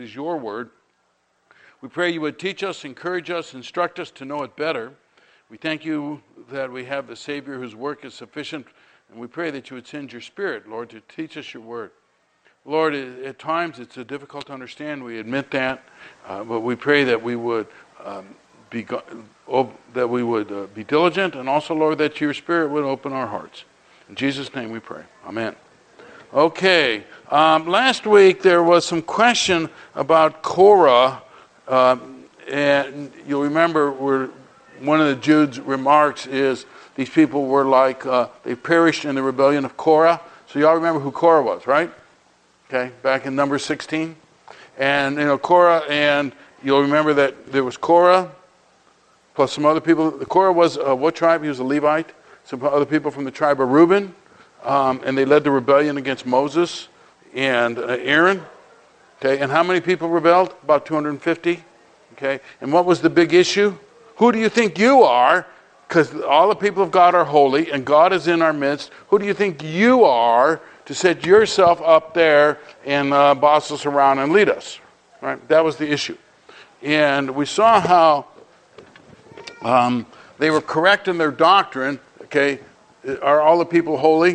is your word. We pray you would teach us, encourage us, instruct us to know it better. We thank you that we have the Savior whose work is sufficient, and we pray that you would send your Spirit, Lord, to teach us your word. Lord, at times it's difficult to understand. We admit that, but we pray that we would be diligent, and also, Lord, that your Spirit would open our hearts. In Jesus' name we pray. Amen. Okay. Last week there was some question about Korah, and you'll remember one of the Jude's remarks is these people were like, they perished in the rebellion of Korah. So y'all remember who Korah was, right? Okay, back in Numbers 16. And, Korah, and you'll remember that there was Korah, plus some other people. Korah was what tribe? He was a Levite. Some other people from the tribe of Reuben. And they led the rebellion against Moses and Aaron. Okay, and how many people rebelled? About 250. Okay, and what was the big issue? Who do you think you are? Because all the people of God are holy, and God is in our midst. Who do you think you are to set yourself up there and boss us around and lead us? Right? That was the issue. And we saw how they were correct in their doctrine. Okay, are all the people holy?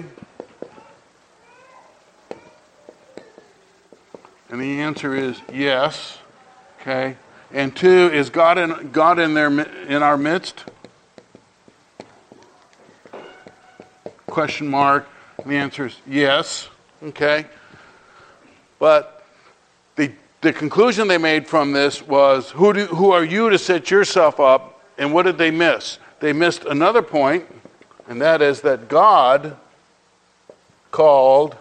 And the answer is yes. Okay. And 2, is God in our midst? Question mark. And the answer is yes. Okay. But the conclusion they made from this was, who are you to set yourself up? And what did they miss? They missed another point, and that is that God called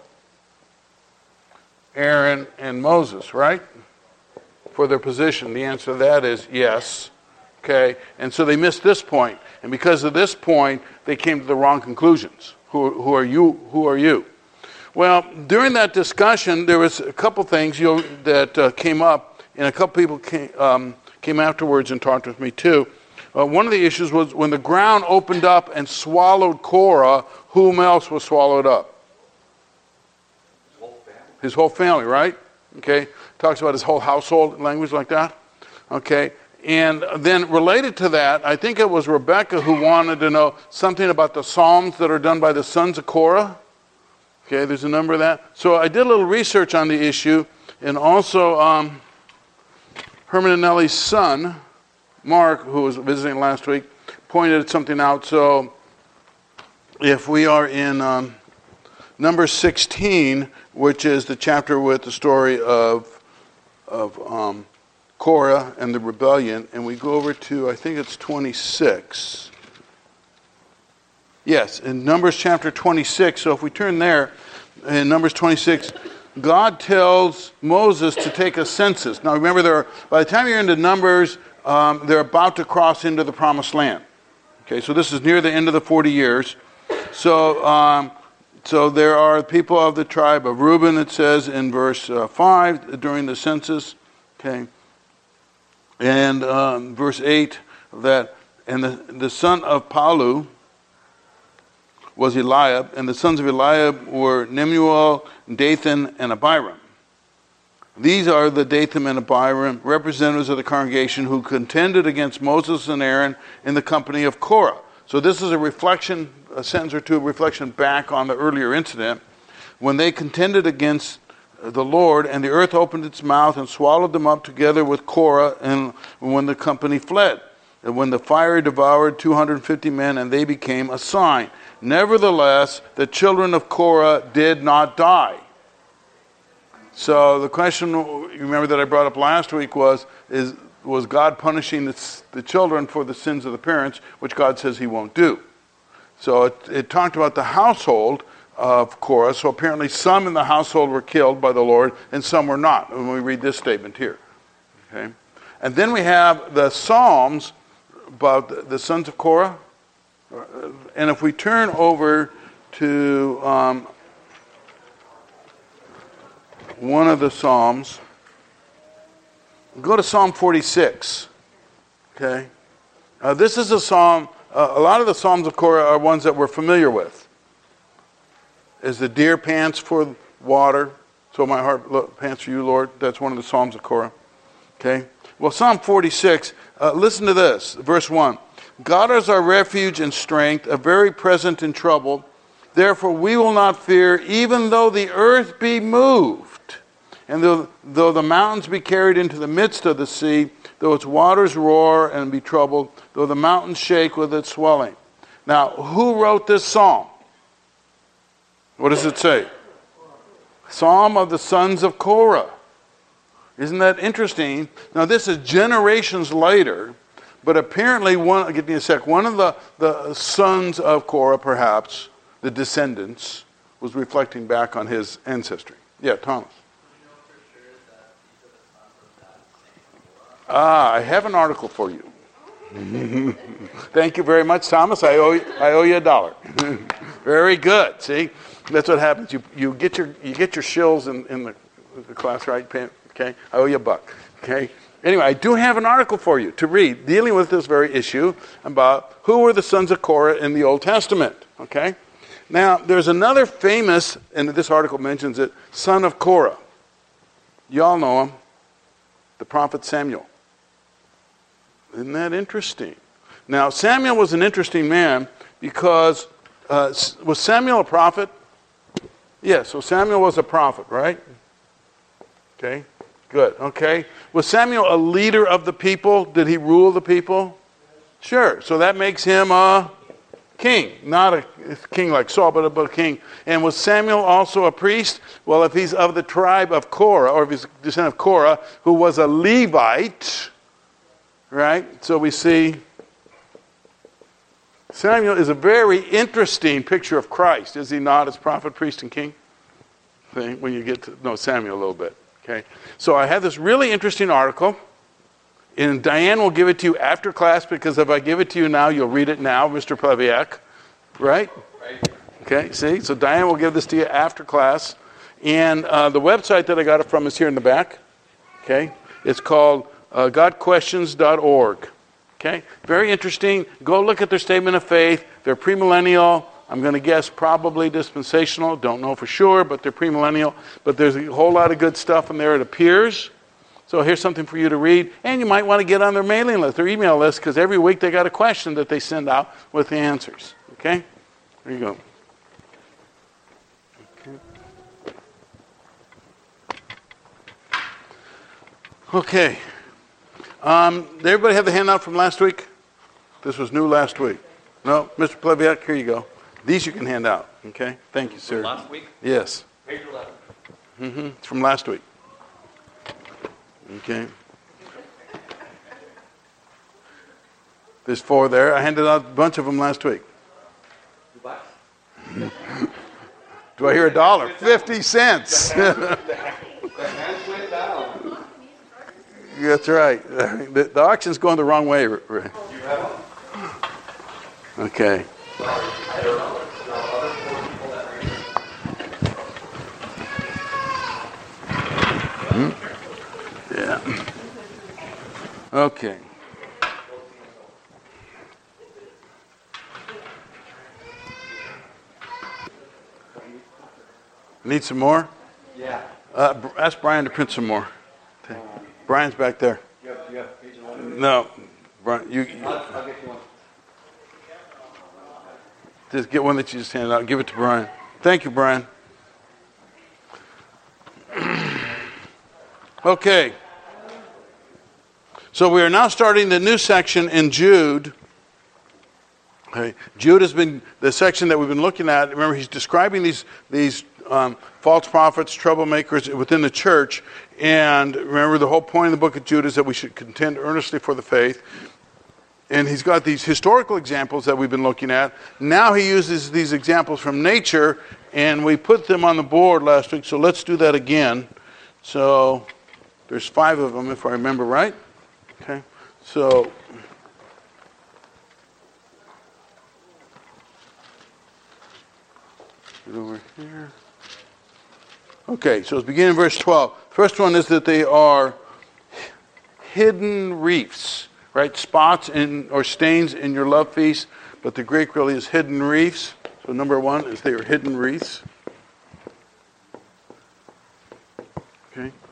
Aaron and Moses, right? For their position. The answer to that is yes. Okay? And so they missed this point. And because of this point, they came to the wrong conclusions. Who are you? Who are you? Well, during that discussion, there was a couple things that came up, and a couple people came afterwards and talked with me too. One of the issues was when the ground opened up and swallowed Korah, whom else was swallowed up? His whole family, right? Okay. Talks about his whole household, language like that. Okay. And then related to that, I think it was Rebecca who wanted to know something about the Psalms that are done by the sons of Korah. Okay, there's a number of that. So I did a little research on the issue, and also Herman and Nellie's son, Mark, who was visiting last week, pointed something out. So if we are in Numbers 16, which is the chapter with the story of Korah and the rebellion, and we go over to, I think it's 26. Yes, in Numbers chapter 26. So if we turn there, in Numbers 26, God tells Moses to take a census. Now remember, by the time you're into Numbers, they're about to cross into the Promised Land. Okay, so this is near the end of the 40 years. So there are people of the tribe of Reuben, it says in verse 5, during the census. Okay. And verse 8, and the son of Palu was Eliab, and the sons of Eliab were Nemuel, Dathan, and Abiram. These are the Dathan and Abiram, representatives of the congregation who contended against Moses and Aaron in the company of Korah. So this is a sentence or two of reflection back on the earlier incident when they contended against the Lord, and the earth opened its mouth and swallowed them up together with Korah, and when the company fled. And when the fire devoured 250 men, and they became a sign. Nevertheless, the children of Korah did not die. So the question, you remember that I brought up last week was God punishing the children for the sins of the parents, which God says he won't do. So it talked about the household of Korah. So apparently some in the household were killed by the Lord, and some were not, when we read this statement here. Okay? And then we have the Psalms about the sons of Korah. And if we turn over to one of the Psalms, go to Psalm 46. Okay? This is a psalm, a lot of the Psalms of Korah are ones that we're familiar with. As the deer pants for water, So my heart pants for you, Lord. That's one of the Psalms of Korah. Okay. Well, Psalm 46, listen to this, verse 1. God is our refuge and strength, a very present in trouble. Therefore we will not fear, even though the earth be moved, and though the mountains be carried into the midst of the sea, though its waters roar and be troubled, though the mountains shake with its swelling. Now, who wrote this psalm? What does it say? Psalm of the sons of Korah. Isn't that interesting? Now, this is generations later, but apparently, give me a sec, one of the sons of Korah, perhaps, the descendants, was reflecting back on his ancestry. Yeah, Thomas. I have an article for you. Thank you very much, Thomas. I owe you $1. Very good. See, that's what happens. You get your shills in the class, right? Okay, I owe you $1. Okay. Anyway, I do have an article for you to read dealing with this very issue about who were the sons of Korah in the Old Testament. Okay. Now, there's another famous, and this article mentions it, son of Korah. You all know him, the prophet Samuel. Isn't that interesting? Now, Samuel was an interesting man because, was Samuel a prophet? Yes, so Samuel was a prophet, right? Okay, good, okay. Was Samuel a leader of the people? Did he rule the people? Sure, so that makes him a king. Not a king like Saul, but a king. And was Samuel also a priest? Well, if he's of the tribe of Korah, or if he's a descendant of Korah, who was a Levite, right? So we see Samuel is a very interesting picture of Christ, is he not, as prophet, priest, and king? When you get to know Samuel a little bit. Okay. So I have this really interesting article, and Diane will give it to you after class, because if I give it to you now, you'll read it now, Mr. Pleviak. Right? Right. Okay, see? So Diane will give this to you after class. And the website that I got it from is here in the back. Okay? It's called GotQuestions.org. Okay? Very interesting. Go look at their statement of faith. They're premillennial. I'm going to guess probably dispensational. Don't know for sure, but they're premillennial. But there's a whole lot of good stuff in there, it appears. So here's something for you to read. And you might want to get on their mailing list, their email list, because every week they got a question that they send out with the answers. Okay? There you go. Okay. Did everybody have the handout from last week? This was new last week. No? Mr. Pleviak, here you go. These you can hand out. Okay? Thank you, sir. From last week? Yes. Page 11. Mm-hmm. It's from last week. Okay. There's 4 there. I handed out a bunch of them last week. $2? Do I hear $1? 50 cents. The hands went down. That's right. The auction's going the wrong way. You have one? Okay. Sorry, I don't know. There are other 4 people that read. Yeah. Okay. Need some more? Yeah. Ask Brian to print some more. Okay. Brian's back there. You have page 11? No. Brian, I'll get you one. Just get one that you just handed out. Give it to Brian. Thank you, Brian. Okay. So we are now starting the new section in Jude. Okay. Jude has been the section that we've been looking at. Remember, he's describing these false prophets, troublemakers within the church. And remember, the whole point of the book of Jude is that we should contend earnestly for the faith. And he's got these historical examples that we've been looking at. Now he uses these examples from nature, and we put them on the board last week. So let's do that again. So there's 5 of them, if I remember right. Okay. So get over here. Okay, so it's beginning in verse 12. First one is that they are hidden reefs, right? Spots or stains in your love feast, but the Greek really is hidden reefs. So number 1 is they are hidden reefs.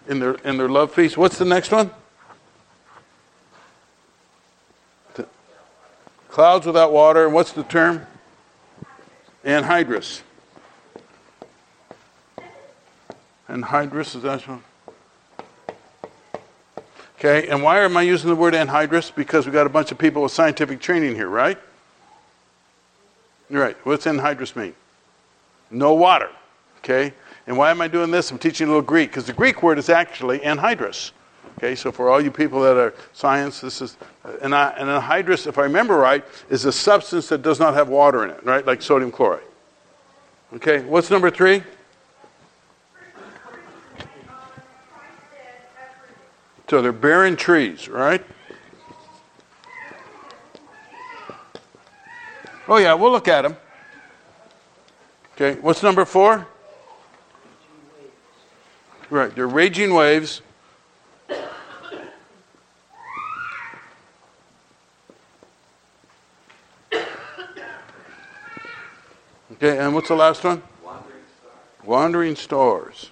in their love feast. What's the next one? Clouds without water. And what's the term? Anhydrous. Anhydrous, is that one? Okay, and why am I using the word anhydrous? Because we've got a bunch of people with scientific training here, right? Right. What's anhydrous mean? No water. Okay? And why am I doing this? I'm teaching a little Greek, because the Greek word is actually anhydrous. Okay, so for all you people that are science, this is, an anhydrous, if I remember right, is a substance that does not have water in it, right? Like sodium chloride. Okay, what's number 3? So they're barren trees, right? Oh yeah, we'll look at them. Okay, what's number 4? Right, they're raging waves. Okay, and what's the last one? Wandering stars.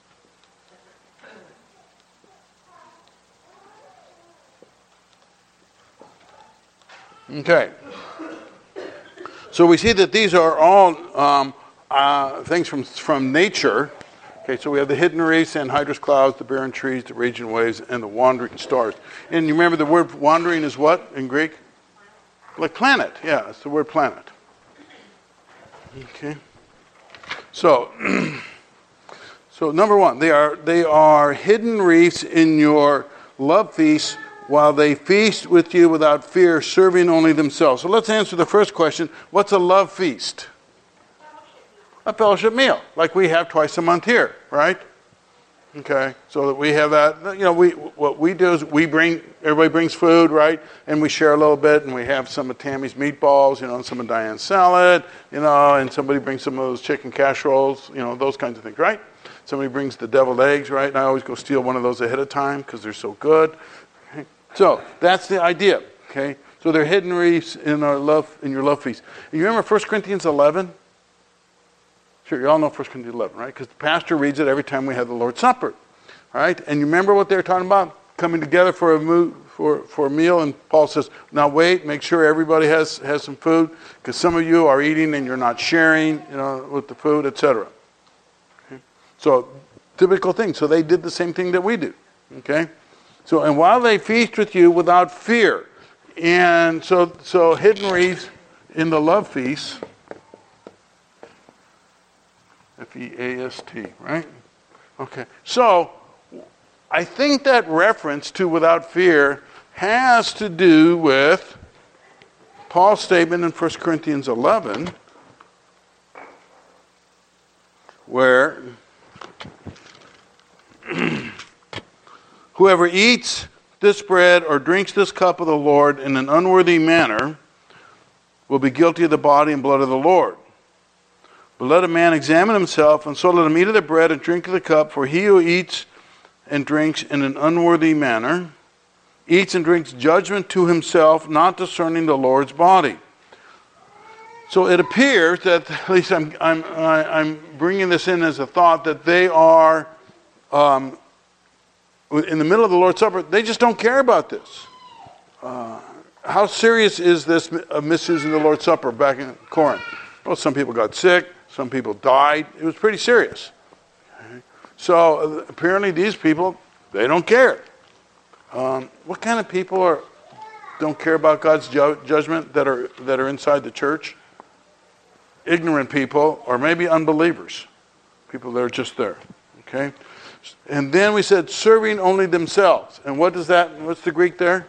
Okay. So we see that these are all things from nature. Okay, so we have the hidden reefs, anhydrous clouds, the barren trees, the raging waves, and the wandering stars. And you remember the word wandering is what in Greek? Like planet. Yeah, it's the word planet. Okay. So, so number 1, they are hidden reefs in your love feast, while they feast with you without fear, serving only themselves. So let's answer the first question. What's a love feast? A fellowship meal, like we have twice a month here, right? Okay, so that we have that. You know, what we do is everybody brings food, right? And we share a little bit, and we have some of Tammy's meatballs, you know, and some of Diane's salad, you know, and somebody brings some of those chicken casseroles, you know, those kinds of things, right? Somebody brings the deviled eggs, right? And I always go steal one of those ahead of time because they're so good. Okay? So that's the idea, okay? So they're hidden reefs in your love feast. And you remember 1 Corinthians 11? Sure, you all know 1 Corinthians 11, right? Because the pastor reads it every time we have the Lord's Supper, right? And you remember what they're talking about? Coming together for a meal, and Paul says, now wait, make sure everybody has some food, because some of you are eating and you're not sharing, you know, with the food, etc. Okay? So, typical thing. So they did the same thing that we do, okay? So, and while they feast with you without fear, and so hidden reefs in the love feast, F-E-A-S-T, right? Okay. So, I think that reference to without fear has to do with Paul's statement in 1 Corinthians 11, where whoever eats this bread or drinks this cup of the Lord in an unworthy manner will be guilty of the body and blood of the Lord. But let a man examine himself, and so let him eat of the bread and drink of the cup. For he who eats and drinks in an unworthy manner eats and drinks judgment to himself, not discerning the Lord's body. So it appears that, at least I'm bringing this in as a thought, that they are in the middle of the Lord's Supper. They just don't care about this. How serious is this misusing the Lord's Supper back in Corinth? Well, some people got sick. Some people died. It was pretty serious. Okay. So apparently these people, they don't care. What kind of people don't care about God's judgment that are inside the church? Ignorant people, or maybe unbelievers. People that are just there. Okay? And then we said serving only themselves. And what's the Greek there?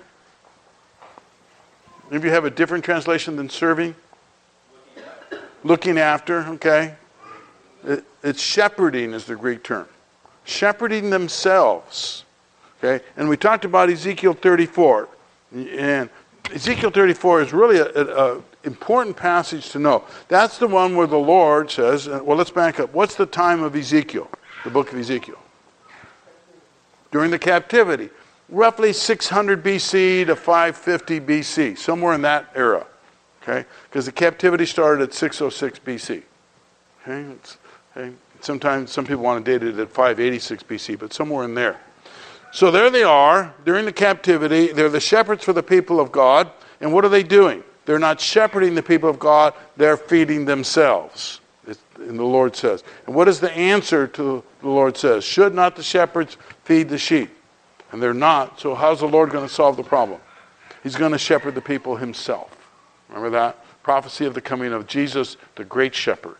Maybe you have a different translation than serving? Looking after, okay? It's shepherding is the Greek term. Shepherding themselves, okay? And we talked about Ezekiel 34. And Ezekiel 34 is really an important passage to know. That's the one where the Lord says, well, let's back up. What's the time of Ezekiel, the book of Ezekiel? During the captivity. Roughly 600 BC to 550 BC, somewhere in that era. Okay, because the captivity started at 606 BC. Okay, Sometimes some people want to date it at 586 BC, but somewhere in there. So there they are during the captivity. They're the shepherds for the people of God. And what are they doing? They're not shepherding the people of God. They're feeding themselves. And the Lord says. And what is the answer to the Lord says? Should not the shepherds feed the sheep? And they're not. So how's the Lord going to solve the problem? He's going to shepherd the people himself. Remember that? Prophecy of the coming of Jesus, the great shepherd.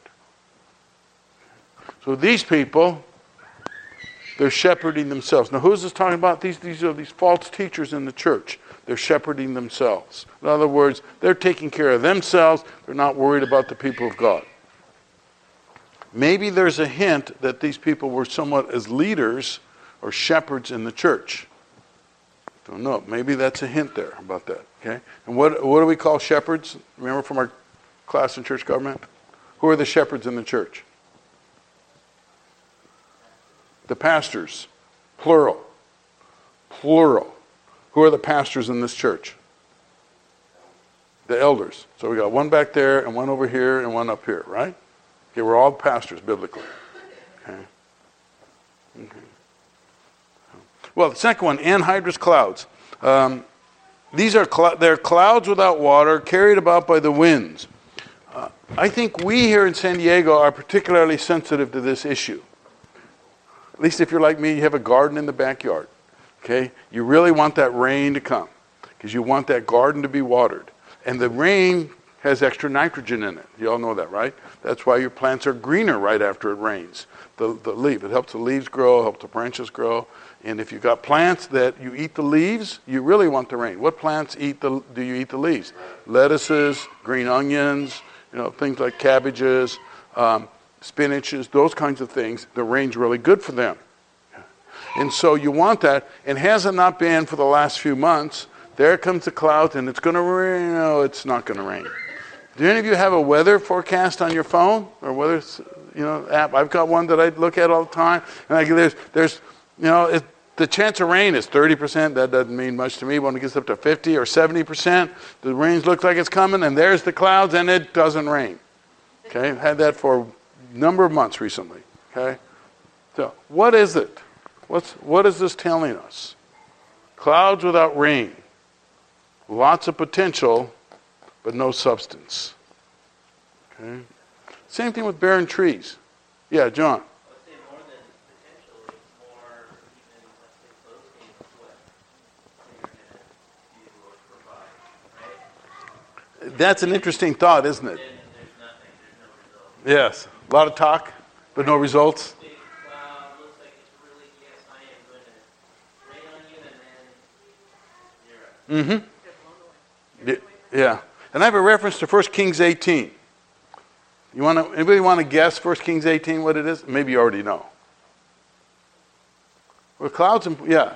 So these people, they're shepherding themselves. Now, who is this talking about? These are these false teachers in the church. They're shepherding themselves. In other words, they're taking care of themselves. They're not worried about the people of God. Maybe there's a hint that these people were somewhat as leaders or shepherds in the church. Don't know. Maybe that's a hint there about that. Okay. And what do we call shepherds? Remember from our class in church government? Who are the shepherds in the church? The pastors, plural. Plural. Who are the pastors in this church? The elders. So we got one back there and one over here and one up here, right? Okay, we're all pastors biblically. Okay. Well, the second one, anhydrous clouds. These are they're clouds without water carried about by the winds. I think we here in San Diego are particularly sensitive to this issue. At least if you're like me, you have a garden in the backyard. Okay? You really want that rain to come because you want that garden to be watered. And the rain has extra nitrogen in it. You all know that, right? That's why your plants are greener right after it rains. The leaf. It helps the leaves grow, helps the branches grow. And if you've got plants that you eat the leaves, you really want the rain. What plants do you eat the leaves? Lettuces, green onions, things like cabbages, spinaches, those kinds of things. The rain's really good for them. And so you want that. And has it not been for the last few months, there comes the clouds and it's going to rain. No, it's not going to rain. Do any of you have a weather forecast on your phone or weather app? I've got one that I look at all the time. And there's the chance of rain is 30%. That doesn't mean much to me. When it gets up to 50 or 70%, the rain looks like it's coming, and there's the clouds, and it doesn't rain. Okay, I've had that for a number of months recently. Okay, so what is it? What is this telling us? Clouds without rain, lots of potential, but no substance. Okay, same thing with barren trees. Yeah, John. That's an interesting thought, isn't it? Yes. A lot of talk, but no results. Mm-hmm. Yeah. And I have a reference to 1 Kings 18. Anybody want to guess 1 Kings 18 what it is? Maybe you already know. Well, clouds and yeah.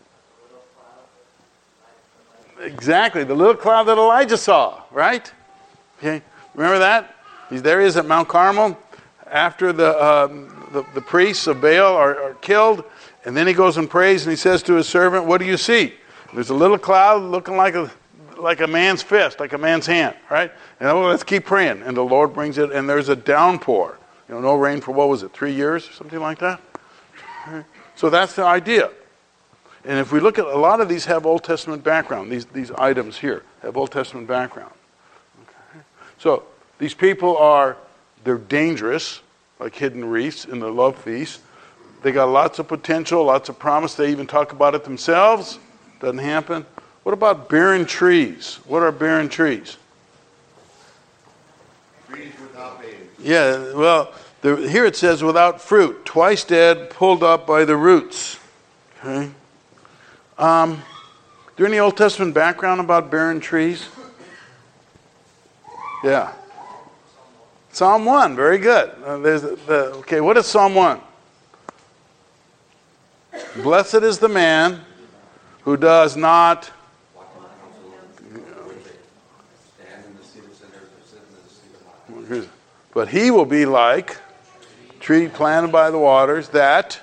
Exactly, the little cloud that Elijah saw, right? Okay, remember that? There he is at Mount Carmel after the priests of Baal are killed, and then he goes and prays, and he says to his servant, "What do you see?" There's a little cloud looking like a man's fist, like a man's hand, right? And let's keep praying, and the Lord brings it, and there's a downpour. No rain for 3 years, or something like that. Right. So that's the idea. And if we look at a lot of these have Old Testament background. These items here have Old Testament background. Okay. So these people they're dangerous, like hidden reefs in the love feast. They got lots of potential, lots of promise. They even talk about it themselves. Doesn't happen. What about barren trees? What are barren trees? Trees without leaves. Yeah, well, here it says without fruit, twice dead, pulled up by the roots. Okay. Is there any Old Testament background about barren trees? Yeah. Psalm 1, very good. Okay, what is Psalm 1? Blessed is the man who does not but he will be like tree planted by the waters that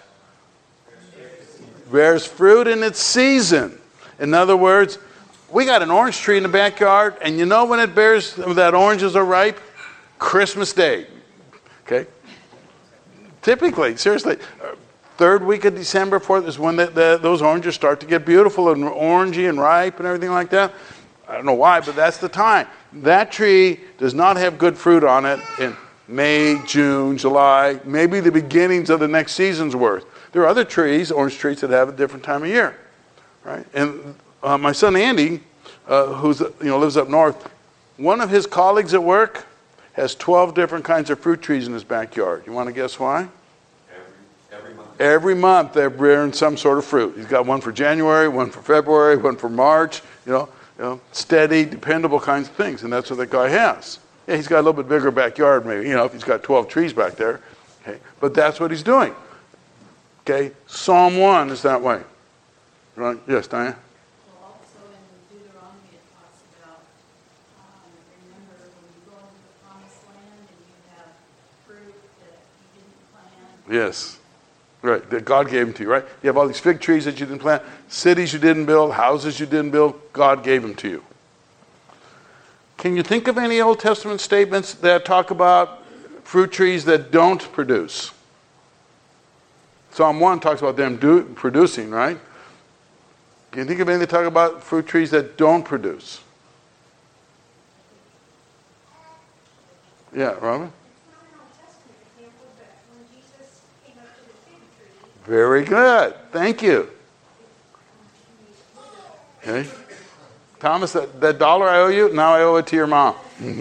bears fruit in its season. In other words, we got an orange tree in the backyard, and you know when that oranges are ripe? Christmas Day. Okay? Typically, seriously. Third week of December, fourth is when those oranges start to get beautiful and orangey and ripe and everything like that. I don't know why, but that's the time. That tree does not have good fruit on it in May, June, July, maybe the beginnings of the next season's worth. There are other trees, orange trees, that have a different time of year, right? And my son Andy, who's lives up north, one of his colleagues at work has 12 different kinds of fruit trees in his backyard. You want to guess why? Every month. Every month they're bearing some sort of fruit. He's got one for January, one for February, one for March, steady, dependable kinds of things. And that's what that guy has. Yeah, he's got a little bit bigger backyard maybe, if he's got 12 trees back there. Okay, but that's what he's doing. Okay, Psalm 1 is that way. Right? Yes, Diane? Well, also in Deuteronomy it talks about, remember when you go into the promised land and you have fruit that you didn't plant. Yes. Right, that God gave them to you, right? You have all these fig trees that you didn't plant, cities you didn't build, houses you didn't build, God gave them to you. Can you think of any Old Testament statements that talk about fruit trees that don't produce? Psalm 1 talks about them producing, right? Can you think of anything that talk about fruit trees that don't produce? Yeah, Robin? Very good. Thank you. Okay. Thomas, that dollar I owe you, now I owe it to your mom.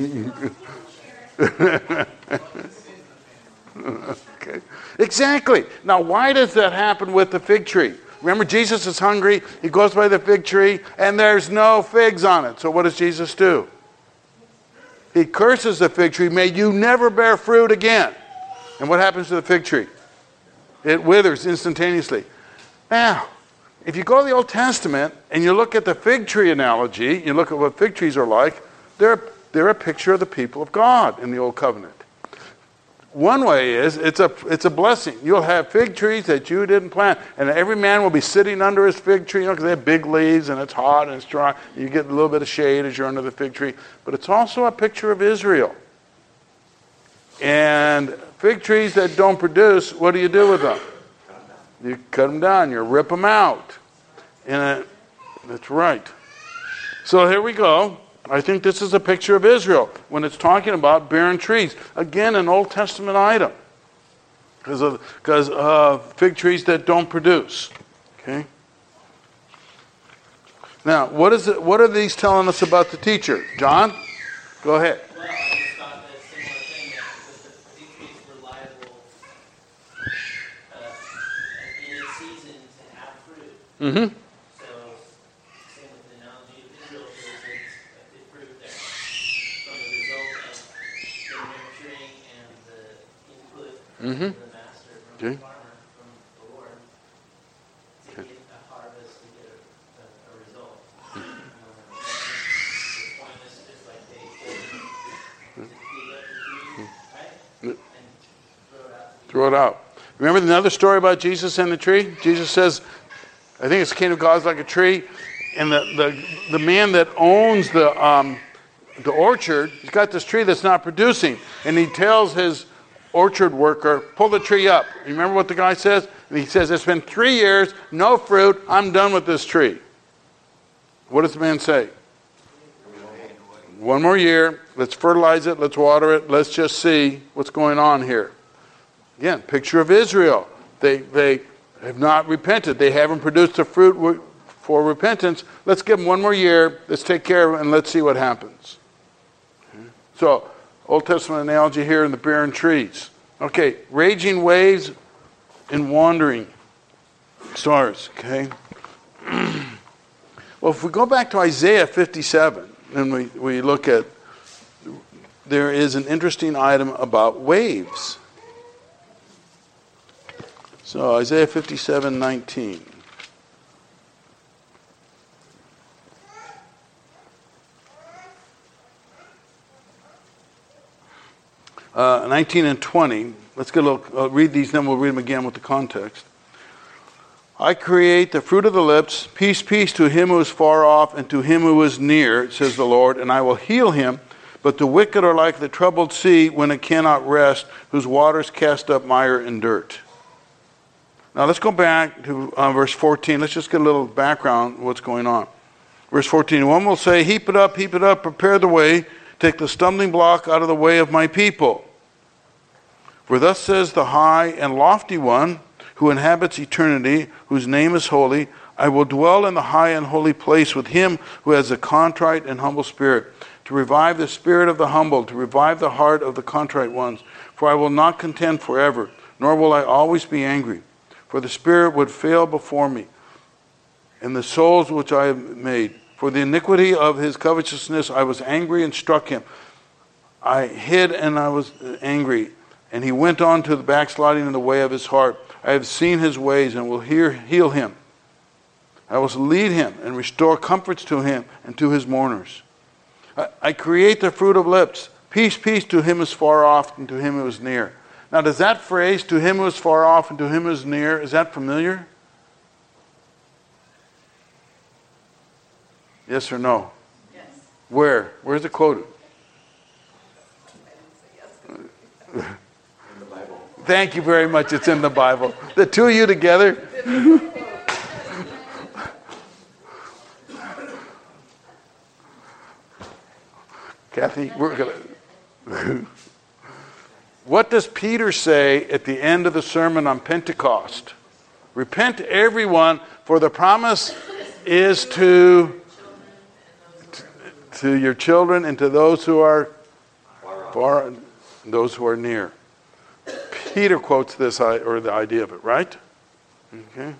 Okay. Exactly. Now, why does that happen with the fig tree? Remember, Jesus is hungry. He goes by the fig tree, and there's no figs on it. So what does Jesus do? He curses the fig tree. May you never bear fruit again. And what happens to the fig tree? It withers instantaneously. Now, if you go to the Old Testament and you look at the fig tree analogy, you look at what fig trees are like, they're a picture of the people of God in the Old Covenant. One way is it's a blessing. You'll have fig trees that you didn't plant, and every man will be sitting under his fig tree, because they have big leaves and it's hot and it's dry. You get a little bit of shade as you're under the fig tree. But it's also a picture of Israel. And fig trees that don't produce, what do you do with them? You cut them down. You rip them out. And that's right. So here we go. I think this is a picture of Israel when it's talking about barren trees. Again, an Old Testament item. Because of fig trees that don't produce. Okay? Now, what are these telling us about the teacher? John? Go ahead. Well, I just thought that similar thing, that the fig trees were liable in its season to have fruit. Mm-hmm. So, same with the analogy of Israel, there's a good fruit there. From the result of the nurturing and the input from the master, from the farmer, from the Lord, to get a harvest, to get a result. It's pointless, just like they dig up the tree, right? And throw it out. Remember another story about Jesus and the tree? Jesus says, I think it's the kingdom of God is like a tree, and the man that owns the orchard, he's got this tree that's not producing, and he tells his orchard worker, pull the tree up. You remember what the guy says? And he says, it's been 3 years, no fruit, I'm done with this tree. What does the man say? 1 more year, let's fertilize it, let's water it, let's just see what's going on here. Again, picture of Israel. They have not repented. They haven't produced the fruit for repentance. Let's give them 1 more year, let's take care of it, and let's see what happens. Okay. So, Old Testament analogy here in the barren trees. Okay, raging waves and wandering stars. Okay. Well, if we go back to Isaiah 57, and we look at, there is an interesting item about waves. So, Isaiah 57:19. 19 and 20. Let's get a little, read these, then we'll read them again with the context. I create the fruit of the lips, peace, peace to him who is far off and to him who is near, says the Lord, and I will heal him. But the wicked are like the troubled sea when it cannot rest, whose waters cast up mire and dirt. Now let's go back to verse 14. Let's just get a little background of what's going on. Verse 14, one will say, heap it up, prepare the way, take the stumbling block out of the way of my people. For thus says the high and lofty one, who inhabits eternity, whose name is holy, I will dwell in the high and holy place with him who has a contrite and humble spirit, to revive the spirit of the humble, to revive the heart of the contrite ones. For I will not contend forever, nor will I always be angry. For the spirit would fail before me, and the souls which I have made. For the iniquity of his covetousness I was angry and struck him. I hid and I was angry, and he went on to the backsliding in the way of his heart. I have seen his ways and will heal him. I will lead him and restore comforts to him and to his mourners. I create the fruit of lips. Peace, peace to him who is far off and to him who is near. Now, does that phrase, to him who is far off and to him who is near, is that familiar? Yes or no? Yes. Where? Where's it quoted? In the Bible. Thank you very much. It's in the Bible. The two of you together. Kathy, we're going to... What does Peter say at the end of the sermon on Pentecost? Repent everyone, for the promise is to your children and to those who are far and those who are near. Peter quotes this, or the idea of it, right? Okay.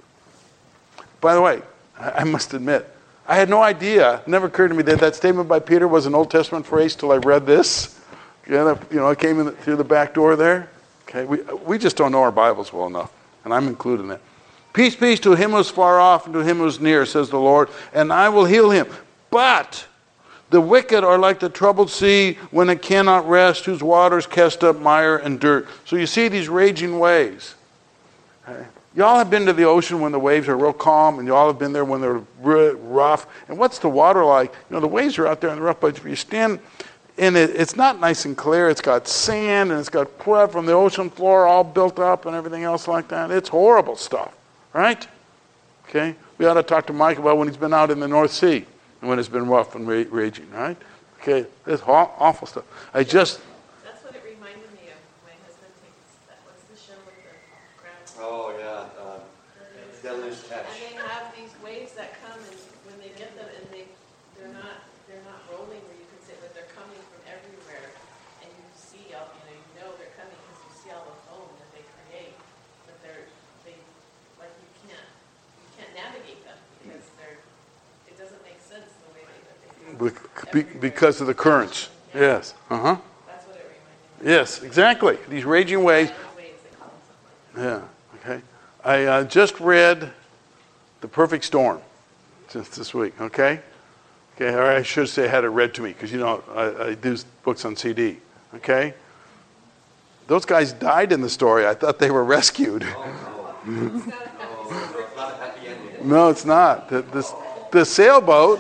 By the way, I must admit, I had no idea, it never occurred to me that that statement by Peter was an Old Testament phrase till I read this. I came in through the back door there. Okay, we just don't know our Bibles well enough, and I'm included in that. Peace, peace to him who is far off and to him who is near, says the Lord, and I will heal him. But the wicked are like the troubled sea when it cannot rest, whose waters cast up mire and dirt. So you see these raging waves. Okay. Y'all have been to the ocean when the waves are real calm, and y'all have been there when they're rough. And what's the water like? The waves are out there in the rough, but if you stand in it, it's not nice and clear. It's got sand, and it's got crud from the ocean floor all built up and everything else like that. It's horrible stuff, right? Okay? We ought to talk to Mike about when he's been out in the North Sea and when it's been rough and raging, right? Okay, it's awful stuff. That's what it reminded me of. My husband thinks that was the show with the crowd. Oh, yeah. Deluge Catch. And they have these waves that come, and when they get them, and they're not rolling where you can say, but they're coming from everywhere, and you see all, you know they're coming because you see all the foam that they create, but they like you can't navigate them because it doesn't make sense the way they come. Because of the currents. Yeah. Yes. That's what it reminded me of. Yes, exactly. These raging waves. Waves, they call them something like that. Yeah, okay. I just read The Perfect Storm just this week, okay? Okay, or I should say I had it read to me, because I do books on CD, okay? Those guys died in the story. I thought they were rescued. Oh, no. No, it's not a happy ending. No, it's not. The sailboat,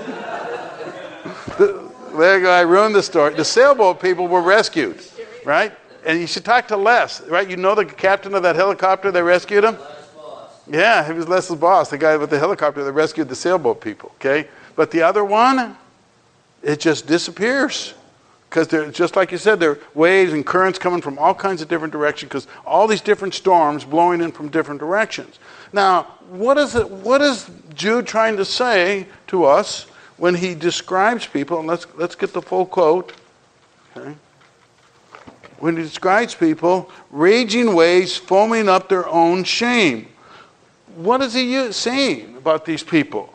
there you go, I ruined the story. The sailboat people were rescued, right? And you should talk to Les, right? You know the captain of that helicopter that rescued him? Yeah, he was Les's boss, the guy with the helicopter that rescued the sailboat people, okay? But the other one, it just disappears. Because they're, just like you said, there are waves and currents coming from all kinds of different directions, because all these different storms blowing in from different directions. Now, what is Jude trying to say to us when he describes people? And let's get the full quote. Okay. When he describes people, raging waves foaming up their own shame. What is he saying about these people?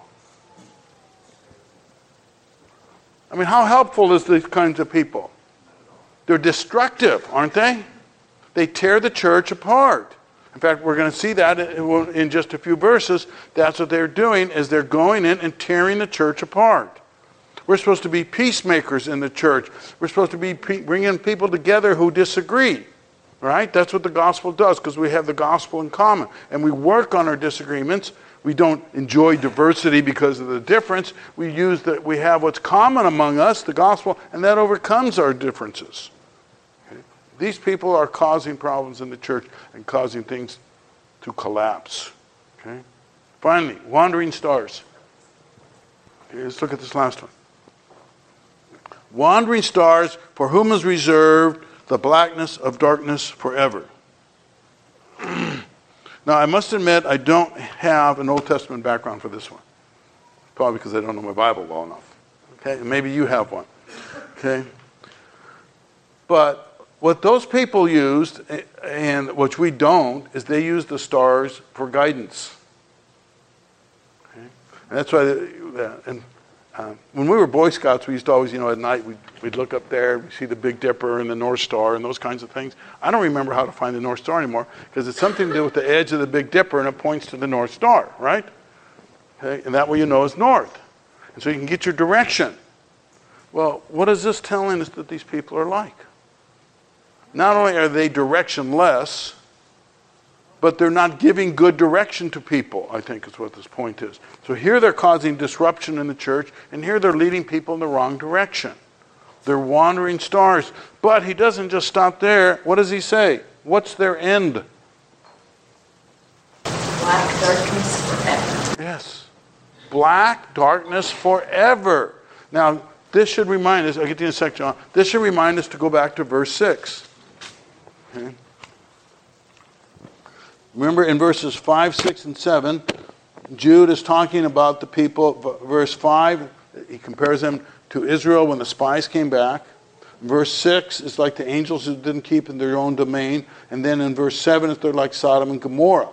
I mean, how helpful is these kinds of people? They're destructive, aren't they? They tear the church apart. In fact, we're going to see that in just a few verses. That's what they're doing, is they're going in and tearing the church apart. We're supposed to be peacemakers in the church. We're supposed to be bringing people together who disagree. Right? That's what the gospel does, because we have the gospel in common. And we work on our disagreements. We don't enjoy diversity because of the difference. We have what's common among us, the gospel, and that overcomes our differences. Okay? These people are causing problems in the church and causing things to collapse. Okay? Finally, wandering stars. Okay, let's look at this last one. Wandering stars, for whom is reserved the blackness of darkness forever. Now, I must admit, I don't have an Old Testament background for this one. Probably because I don't know my Bible well enough. Okay, maybe you have one. Okay, but what those people used, and which we don't, is they used the stars for guidance. Okay, and that's why. When we were Boy Scouts, we used to always, at night, we'd look up there, we'd see the Big Dipper and the North Star and those kinds of things. I don't remember how to find the North Star anymore because it's something to do with the edge of the Big Dipper and it points to the North Star, right? Okay, and that way you know is north. And so you can get your direction. Well, what is this telling us that these people are like? Not only are they directionless, but they're not giving good direction to people, I think is what this point is. So here they're causing disruption in the church, and here they're leading people in the wrong direction. They're wandering stars. But he doesn't just stop there. What does he say? What's their end? Black darkness forever. Yes. Black darkness forever. Now, this should remind us, I'll get to you in a second, John. This should remind us to go back to verse 6. Okay. Remember in verses 5, 6, and 7, Jude is talking about the people. Verse 5, he compares them to Israel when the spies came back. Verse 6 is like the angels who didn't keep in their own domain. And then in verse 7, they're like Sodom and Gomorrah.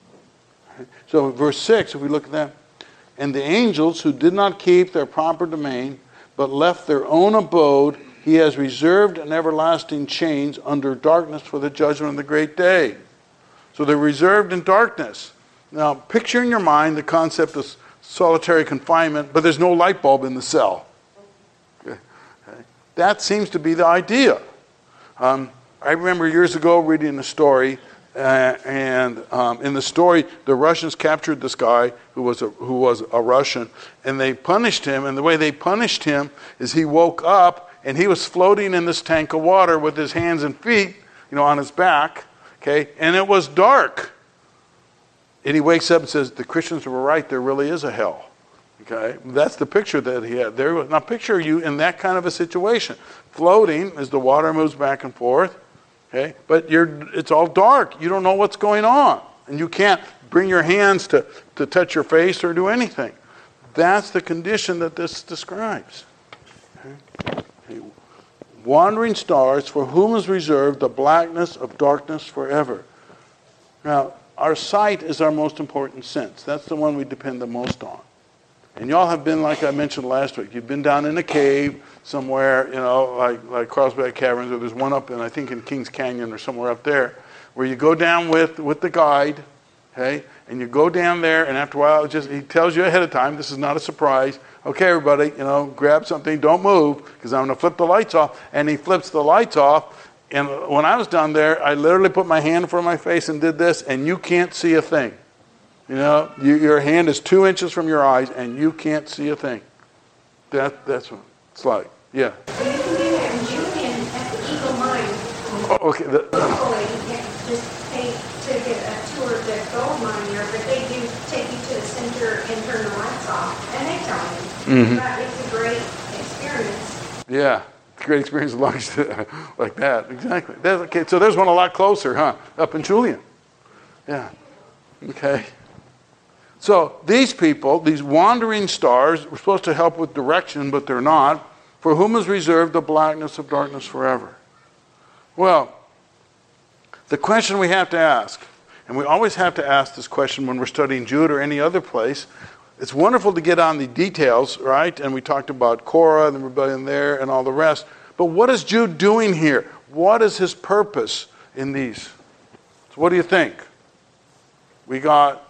So verse 6, if we look at that, and the angels who did not keep their proper domain, but left their own abode, he has reserved in everlasting chains under darkness for the judgment of the great day. So they're reserved in darkness. Now, picture in your mind the concept of solitary confinement, but there's no light bulb in the cell. Okay. That seems to be the idea. I remember years ago reading a story, and in the story, the Russians captured this guy who was a Russian, and they punished him. And the way they punished him is he woke up, and he was floating in this tank of water with his hands and feet, on his back. Okay, and it was dark. And he wakes up and says, the Christians were right, there really is a hell. Okay, that's the picture that he had there. Now picture you in that kind of a situation. Floating as the water moves back and forth. Okay, but it's all dark. You don't know what's going on. And you can't bring your hands to touch your face or do anything. That's the condition that this describes. Okay. Wandering stars, for whom is reserved the blackness of darkness forever. Now, our sight is our most important sense. That's the one we depend the most on. And y'all have been, like I mentioned last week, you've been down in a cave somewhere, like Carlsbad Caverns, or there's one up in, I think, in Kings Canyon or somewhere up there, where you go down with the guide, okay, and you go down there, and after a while, he tells you ahead of time, this is not a surprise. Okay, everybody, grab something, don't move, because I'm going to flip the lights off. And he flips the lights off. And when I was down there, I literally put my hand in front of my face and did this, and you can't see a thing. Your hand is 2 inches from your eyes, and you can't see a thing. That's what it's like. Yeah. Well, you can do that in Julian at the Eagle Mine. Okay. Locally, you can't just pay to get a tour of the gold mine there, but they do take you to the center and turn the lights off, and they tell you. Mm-hmm. But it's a great experience. Yeah, great experience as long as like that. Exactly. Okay, so there's one a lot closer, huh? Up in Julian. Yeah. Okay. So these people, these wandering stars, were supposed to help with direction, but they're not. For whom is reserved the blackness of darkness forever? Well, the question we have to ask, and we always have to ask this question when we're studying Jude or any other place. It's wonderful to get on the details, right? And we talked about Korah and the rebellion there and all the rest. But what is Jude doing here? What is his purpose in these? So what do you think? We got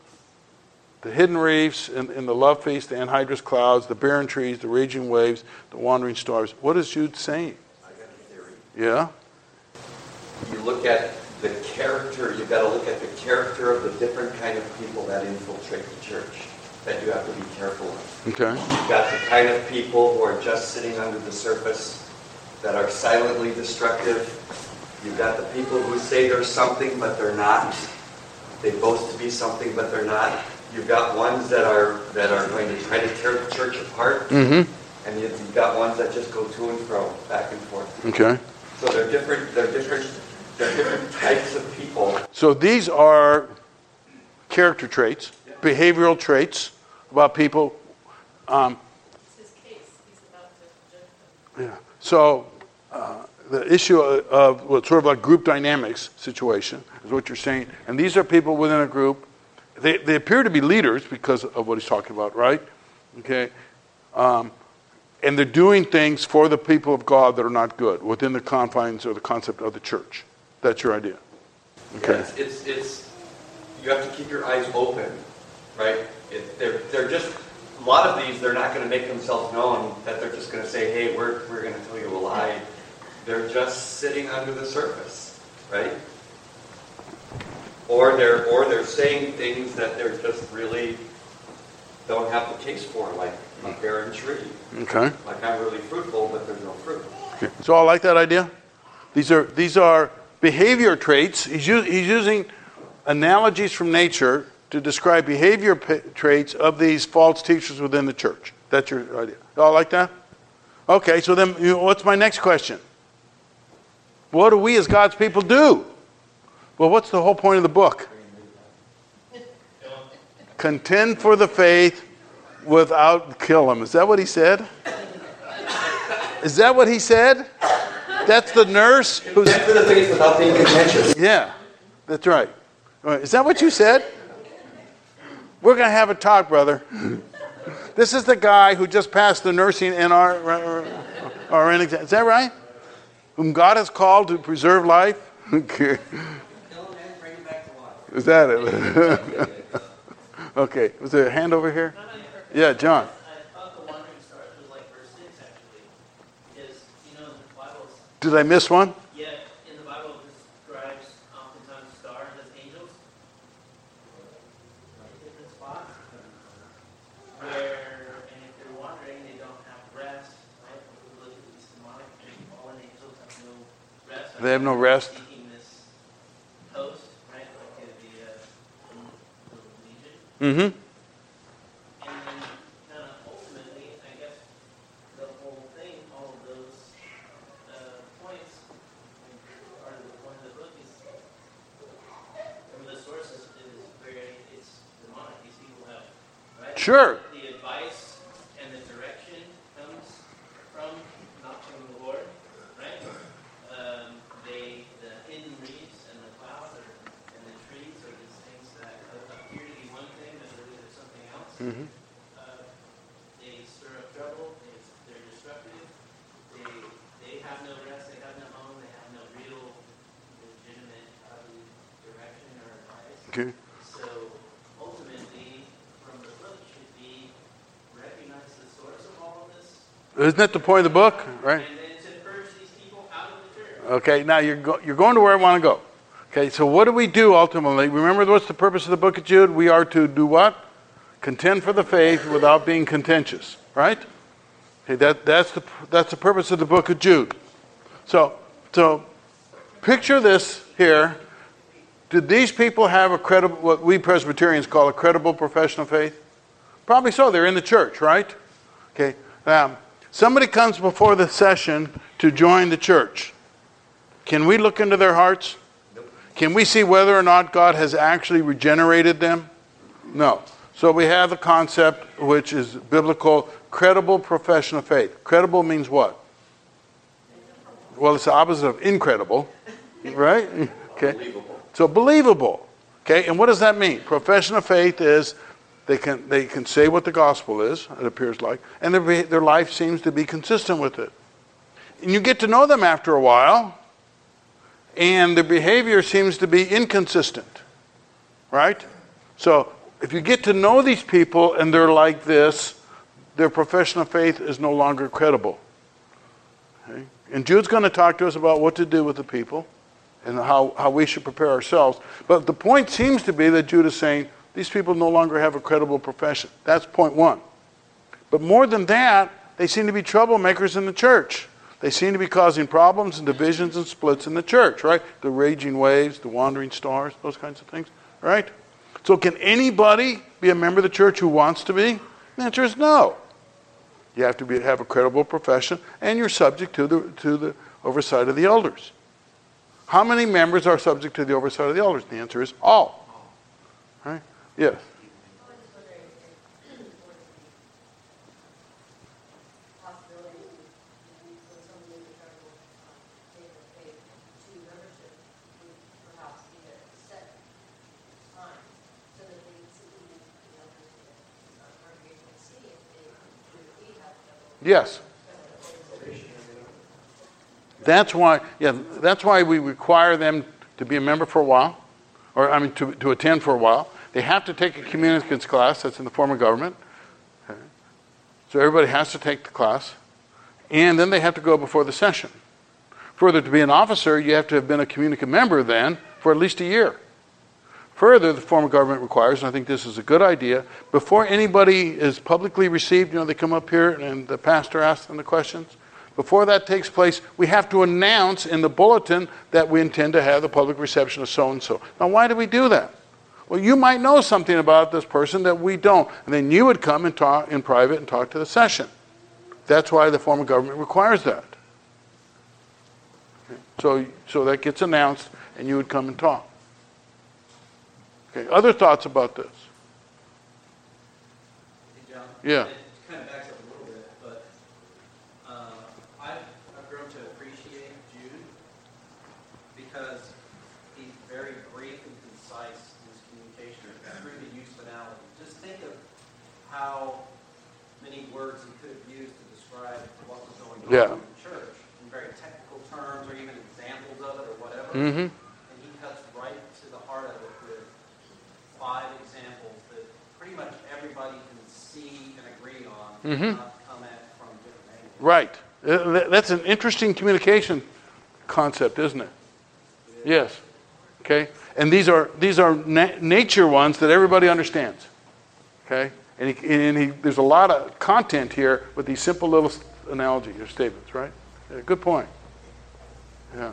the hidden reefs in the love feast, the anhydrous clouds, the barren trees, the raging waves, the wandering stars. What is Jude saying? I got a theory. Yeah? You look at the character, you've got to look at the character of the different kind of people that infiltrate the church that you have to be careful of. Okay. You've got the kind of people who are just sitting under the surface that are silently destructive. You've got the people who say they're something but they're not. They boast to be something but they're not. You've got ones that are going to try to tear the church apart. Mm-hmm. And you've got ones that just go to and fro, back and forth. Okay. So they're different types of people. So these are character traits, behavioral traits about people. It's his case, he's about to judge them. Yeah. So the issue of what's sort of like group dynamics situation is what you're saying. And these are people within a group. They appear to be leaders because of what he's talking about, right? Okay. And they're doing things for the people of God that are not good within the confines or the concept of the church. That's your idea. Okay. Yeah, it's you have to keep your eyes open, right? They're just a lot of these. They're not going to make themselves known. That they're just going to say, "Hey, we're going to tell you a lie." They're just sitting under the surface, right? Or they're saying things that they're just really don't have the case for, like a barren tree. Okay. Like I'm really fruitful, but there's no fruit. Okay. So I like that idea. These are behavior traits. He's using analogies from nature to describe behavior traits of these false teachers within the church. That's your idea. Y'all like that? Okay, so then what's my next question? What do we as God's people do? Well, what's the whole point of the book? Contend for the faith without kill them. Is that what he said? Is that what he said? That's the nurse who's... Contend for the faith without being contentious. Yeah, that's right. All right. Is that what you said? We're going to have a talk, brother. This is the guy who just passed the nursing RN exam. Is that right? Whom God has called to preserve life? Okay. Is that it? Okay. Was there a hand over here? Yeah, John. I thought the wandering stars was like verse 6 actually, because in the Bible, Did I miss one? yeah, in the Bible it describes oftentimes stars as angels, different spots, where and if they're wandering, they don't have rest. Right? When we look at these demonic and fallen angels have no rest. They have no rest. Seeking this host, right? Like the legion. Mm-hmm. And then, kind of ultimately, I guess the whole thing, all of those points, part of the point of the book is, from the sources is very, it's demonic. These people have, right? Sure. The advice and the direction comes from, not from the Lord, right? The hidden reeds and the clouds and the trees are these things that appear to be one thing, but really there's something else. Mm-hmm. They stir up trouble. They're destructive. They have no rest. They have no home. They have no real legitimate direction or advice. Okay. So ultimately, from the book should be recognize the source of all of this, Isn't that the point of the book? Right. and then to purge these people out of the church. Okay, now you're going to where I want to go. Okay, so what do we do ultimately? Remember what's the purpose of the book of Jude? We are to do what? Contend for the faith without being contentious, right? Okay, that's the purpose of the book of Jude. So picture this here. Did these people have a credible, what we Presbyterians call a credible profession of faith? Probably so. They're in the church, right? Okay. Somebody comes before the session to join the church. Can we look into their hearts? Can we see whether or not God has actually regenerated them? No. So we have the concept, which is biblical, credible profession of faith. Credible means what? Well, it's the opposite of incredible, right? Okay. Believable. So believable. Okay, and what does that mean? Profession of faith is they can say what the gospel is, it appears like, and their life seems to be consistent with it. And you get to know them after a while, and their behavior seems to be inconsistent, right? So if you get to know these people and they're like this, their profession of faith is no longer credible. Okay? And Jude's going to talk to us about what to do with the people. and how we should prepare ourselves. But the point seems to be that Jude is saying, these people no longer have a credible profession. That's point one. But more than that, they seem to be troublemakers in the church. They seem to be causing problems and divisions and splits in the church, right? The raging waves, the wandering stars, those kinds of things, right? So can anybody be a member of the church who wants to be? The answer is no. You have to have a credible profession, and you're subject to the oversight of the elders. How many members are subject to the oversight of the elders? The answer is all. Right? Yes. Yes. That's why we require them to be a member for a while, or to attend for a while. They have to take a communicants class that's in the form of government. Okay. So everybody has to take the class. And then they have to go before the session. Further, to be an officer, you have to have been a communicant member then for at least a year. Further, the form of government requires, and I think this is a good idea, before anybody is publicly received, they come up here and the pastor asks them the questions. Before that takes place, we have to announce in the bulletin that we intend to have the public reception of so-and-so. Now, why do we do that? Well, you might know something about this person that we don't. And then you would come and talk in private and talk to the session. That's why the form of government requires that. Okay. So that gets announced, and you would come and talk. Okay. Other thoughts about this? Hey, John. Yeah. It kind of backs up a little bit, but I've grown to appreciate Jude because he's very brief and concise in his communication through the use of analogy. Just think of how many words he could have used to describe what was going on in the church in very technical terms or even examples of it or whatever. Mm-hmm. And he cuts right to the heart of it with 5 examples that pretty much everybody can see and agree on, Mm-hmm. not come at from different angles. Right. That's an interesting communication concept, isn't it? Yes. Okay. And these are nature ones that everybody understands. Okay. And there's a lot of content here with these simple little analogies or statements, right? Yeah, good point. Yeah.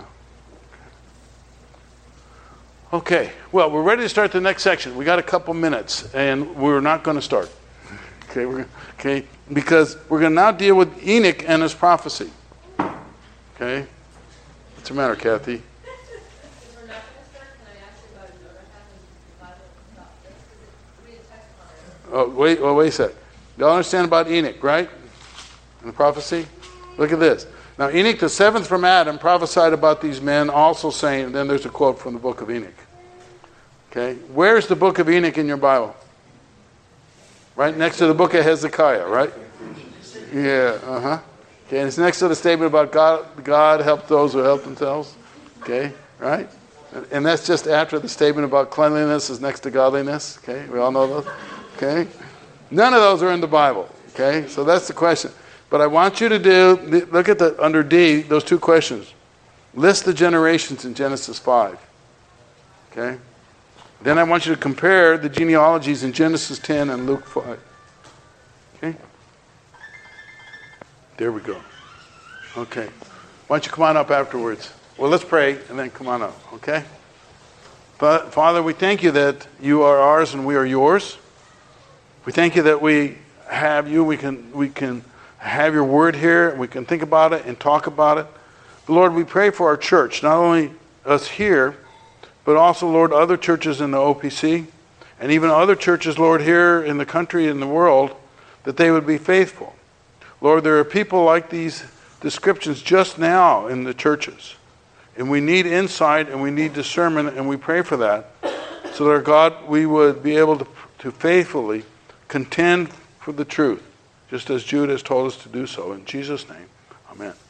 Okay. Well, we're ready to start the next section. We got a couple minutes, and we're not going to start. Okay. Because we're going to now deal with Enoch and his prophecy. Okay. What's the matter, Kathy? If we're not going to start, can I ask you about what happened in the Bible about this? Because we had text on it. Wait a sec. Y'all understand about Enoch, right? And the prophecy? Look at this. Now, Enoch, the 7th from Adam, prophesied about these men, also saying, and then there's a quote from the book of Enoch. Okay? Where's the book of Enoch in your Bible? Right next to the book of Hezekiah, right? Yeah, Okay, and it's next to the statement about God help those who help themselves. Okay, right? And that's just after the statement about cleanliness is next to godliness. Okay, we all know those. Okay, none of those are in the Bible. Okay, so that's the question. But I want you to look at under D, those 2 questions. List the generations in Genesis 5. Okay? Then I want you to compare the genealogies in Genesis 10 and Luke 5. Okay? There we go. Okay. Why don't you come on up afterwards? Well, let's pray and then come on up. Okay? But Father, we thank you that you are ours and we are yours. We thank you that we have you. We can have your word here. We can think about it and talk about it. But Lord, we pray for our church, not only us here, but also, Lord, other churches in the OPC and even other churches, Lord, here in the country and the world, that they would be faithful. Lord, there are people like these descriptions just now in the churches. And we need insight and we need discernment, and we pray for that. So that, God, we would be able to faithfully contend for the truth, just as Jude has told us to do so. In Jesus' name, amen.